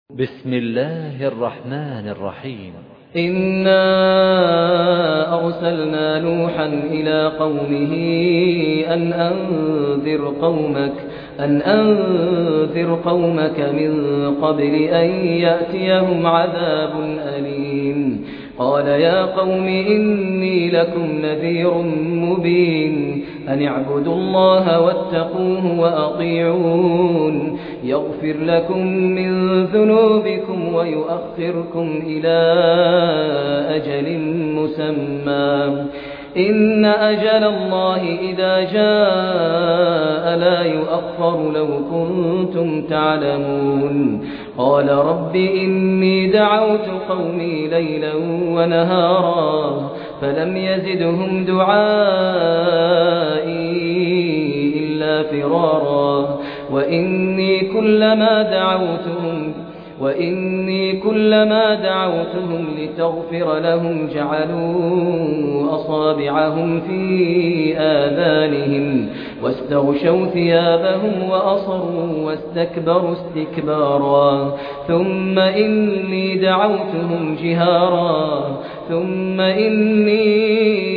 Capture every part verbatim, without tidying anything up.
بسم الله الرحمن الرحيم. إنا أرسلنا نوحا إلى قومه أن أنذر قومك أن أنذر قومك من قبل أن يأتيهم عذاب أليم. قال يا قوم إني لكم نذير مبين أن اعبدوا الله واتقوه وأطيعون يغفر لكم من ذنوبكم ويؤخركم إلى أجل مسمى إن أجل الله إذا جاء لا يؤخر لو كنتم تعلمون. قال رب إني دعوت قومي ليلا ونهارا فلم يزدهم دعائي إلا فرارا وإني كلما دعوتهم وإني كلما دعوتهم لتغفر لهم جعلوا أصابعهم في آذانهم واستغشوا ثيابهم وأصروا واستكبروا استكبارا ثم إني دعوتهم جهارا ثم إني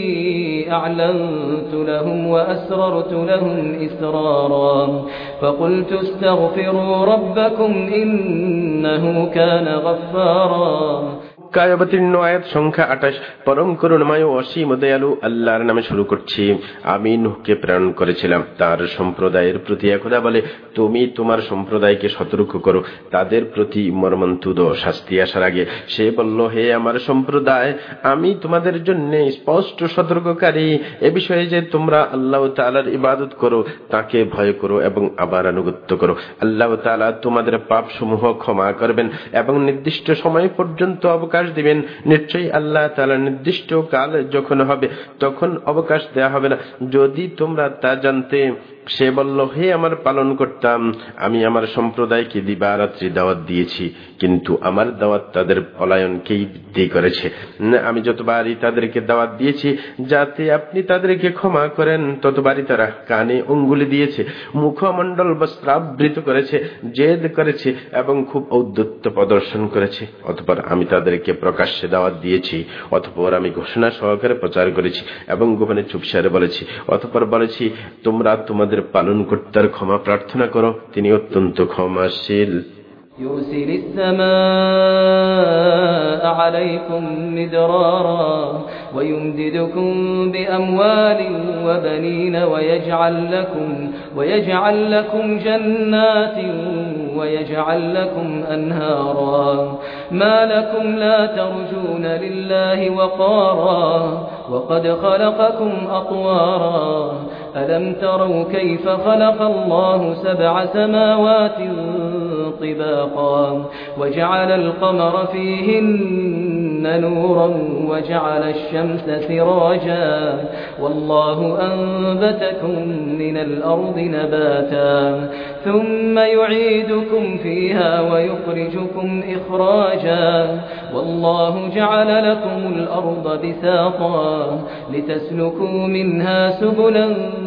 أعلنت لهم وأسررت لهم إسرارا فقلت استغفروا ربكم إنه كان غفارا। অবতীর্ণ আয়াত সংখ্যা আঠাশ। পরম করুণাময় ও অসীম দয়ালু আল্লাহর নামে শুরু করছি। আমি নূহকে প্রেরণ করেছিলাম তার সম্প্রদায়ের প্রতি। খোদা বলে, তুমি তোমার সম্প্রদায়কে সতর্ক করো তাদের প্রতি মর্মন্তুদ শাস্তি আসার আগে। সে বলল, হে আমার সম্প্রদায়, আমি তোমাদের জন্য স্পষ্ট সতর্ককারী এ বিষয়ে যে তোমরা আল্লাহ তাআলার ইবাদত করো, তাকে ভয় করো এবং আবার আনুগত্য করো। আল্লাহ তাআলা তোমাদের পাপ সমূহ ক্ষমা করবেন এবং নির্দিষ্ট সময় পর্যন্ত অবকাশ দিবেন। নিশ্চয়ই আল্লাহ তাআলা নির্দিষ্ট কাল যখন হবে তখন অবকাশ দেয়া হবে না, যদি তোমরা তা জানতে। সে বলল, হে আমার পালন করতাম, আমি আমার সম্প্রদায়কে দিবারাত্রি দাওয়াত দিয়েছি, কিন্তু আমার দাওয়াত তাদের পলায়নকেই বৃদ্ধি করেছে। আমি যতবারই তাদেরকে দাওয়াত দিয়েছি যাতে আপনি তাদেরকে ক্ষমা করেন, ততবারই তারা কানে অঙ্গুলি দিয়েছে, মুখমণ্ডল বস্ত্রাবৃত করেছে, জেদ করেছে এবং খুব ঔদ্ধত্য প্রদর্শন করেছে। অতঃপর আমি তাদেরকে প্রকাশ্যে দাওয়াত দিয়েছি, অতঃপর আমি ঘোষণা সহকারে প্রচার করেছি এবং গোপনে চুপসারে বলেছি। অতঃপর বলেছি, তোমরা তোমাদের পালনকর্তার ক্ষমা প্রার্থনা করো, তিনি অত্যন্ত ক্ষমাশীল। يرسل السماء عليكم مدرارا ويمددكم بأموال وبنين ويجعل لكم ويجعل لكم جنات ويجعل لكم أنهارا ما لكم لا ترجون لله وقارا وقد خلقكم أطوارا ألم تروا كيف خلق الله سبع سماوات طباقا وجعل القمر فيهن نورا وجعل الشمس سراجا والله أنبتكم من الأرض نباتا ثم يعيدكم فيها ويخرجكم إخراجا والله جعل لكم الأرض بساطا لتسلكوا منها سبلا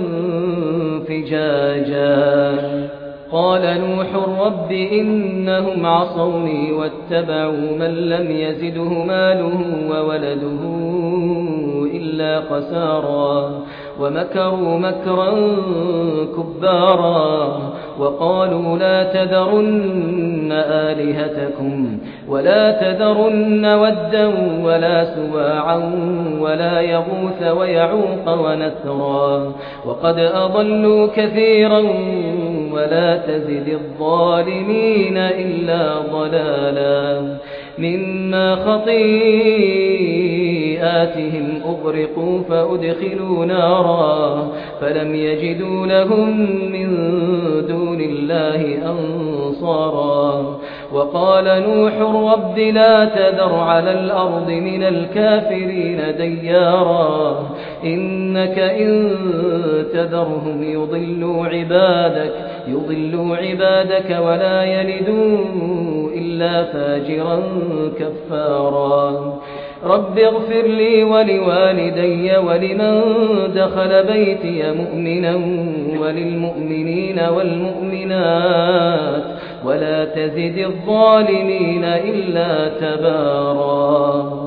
فجاجا قال نوح رب إنهم عصوني واتبعوا من لم يزده ماله وولده إلا خسارا ومكروا مكرا كبارا وقالوا لا تذرن آلهتكم ولا تذرن ودا ولا سواعا ولا يغوث ويعوق ونسرا وقد أضلوا كثيرا ولا تزد الظالمين إلا ضلالا مما خطيئاتهم أغرقوا فأدخلوا نارا فلم يجدوا لهم من دون الله أنصارا وقال نوح رب لا تذر على الأرض من الكافرين ديارا إنك إن تذرهم يضلوا عبادك يضلوا عبادك ولا يلدوا إلا فاجرا كفارا رب اغفر لي ولوالدي ولمن دخل بيتي مؤمنا وللمؤمنين والمؤمنات ولا تزد الظالمين إلا تبارا।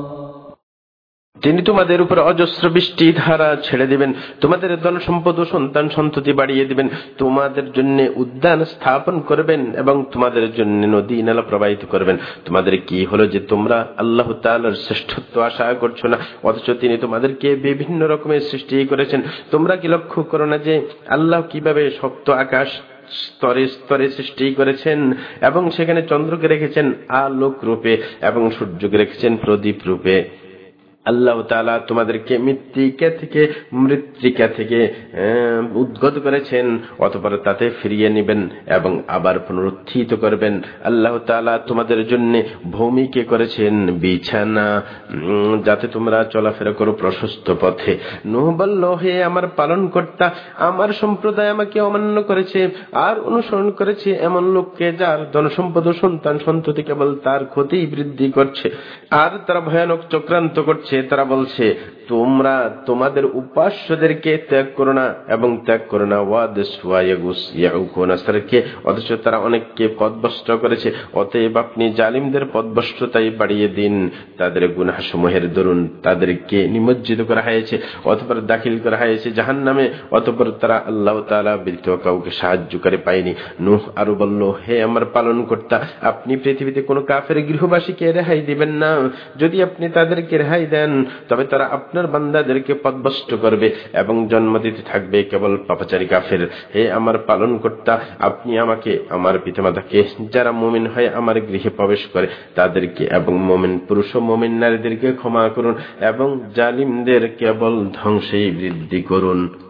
তিনি তোমাদের উপর অজস্র বৃষ্টি ধারা ছেড়ে দিবেন, তোমাদের ধন সম্পদ ও সন্তান সন্ততি বাড়িয়ে দিবেন, তোমাদের জন্য উদ্যান স্থাপন করবেন এবং তোমাদের জন্য নদী নালা প্রবাহিত করবেন। তোমাদের কি হলো যে তোমরা আল্লাহ তাআলার শ্রেষ্ঠত্ব আশা করছো না, অথচ তিনি তোমাদেরকে বিভিন্ন রকমের সৃষ্টি করেছেন। তোমরা কি লক্ষ্য করো না যে আল্লাহ কিভাবে শক্ত আকাশ স্তরে স্তরে সৃষ্টি করেছেন এবং সেখানে চন্দ্রকে রেখেছেন আলোক রূপে এবং সূর্যকে রেখেছেন প্রদীপ রূপে। আল্লাহ তাআলা তোমাদেরকে মৃত্তিকা থেকে মৃত্তিকা থেকে উদ্গত করেছেন, অতঃপর তাতে ফিরিয়ে নেবেন এবং আবার পুনরুত্থিত করবেন। আল্লাহ তাআলা তোমাদের জন্য ভূমিকে করেছেন বিছানা, যাতে তোমরা চলাফেরা করো প্রশস্ত পথে। নূহ বলল, হে আমার পালনকর্তা, আমার সম্প্রদায় আমাকে অমান্য করেছে আর অনুসরণ করেছে এমন লোককে যার ধনসম্পদ ও সন্তান সন্ততি কেবল তার ক্ষতি বৃদ্ধি করছে আর তারা ভয়ানক চক্রান্ত করছে। তারা বলছে, তোমরা তোমাদের উপাস্যদেরকে ত্যাগ করো না এবং ত্যাগ করো না ওয়াদিস ওয়া ইয়াগুস ইয়াউক ওয়া নাসরকে, অথচ তারা অনেককে পথভ্রষ্ট করেছে। অতএব আপনি জালিমদের পথভ্রষ্টতাই বাড়িয়ে দিন, তাদের গুনাহ সমূহের দরুন তাদেরকে নিমজ্জিত করা হয়েছে, অতঃপর দাখিল করা হয়েছে জাহান্নামে, অতঃপর তারা আল্লাহ তাআলা ব্যতীত কাউকে সাহায্যকারী পায়নি। নূহ আরো বলল, হে আমার পালনকর্তা, আপনি পৃথিবীতে কোনো কাফের গৃহবাসীকে রেহাই দিবেন না। যদি আপনি তাদেরকে রেহাই দেন তবে তারা আপনার বান্দাদেরকে পথভ্রষ্ট করবে এবং জন্ম দিতে থাকবে কেবল পাপাচারী কাফের। হে আমার পালনকর্তা, আপনি আমাকে, আমার পিতামাতাকে, যারা মুমিন হয়ে আমার গৃহে প্রবেশ করে তাদেরকে এবং মুমিন পুরুষ ও মুমিন নারীদেরকে ক্ষমা করুন এবং জালিমদের কেবল ধ্বংসেই বৃদ্ধি করুন।